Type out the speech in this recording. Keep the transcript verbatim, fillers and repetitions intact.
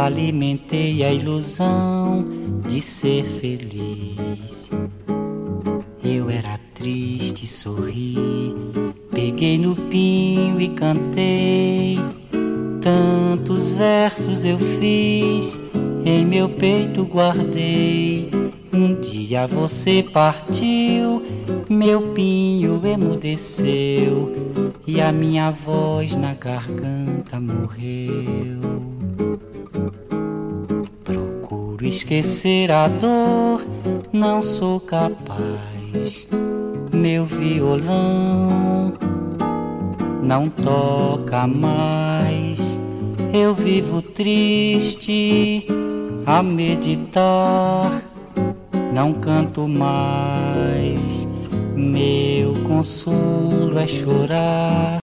alimentei a ilusão de ser feliz. Eu era triste, sorri, peguei no pinho e cantei. Tantos versos eu fiz, em meu peito guardei. Um dia você partiu, meu pinho emudeceu e a minha voz na garganta morreu. Procuro esquecer a dor, não sou capaz. Meu violão não toca mais. Eu vivo triste a meditar, não canto mais. Meu consolo é chorar.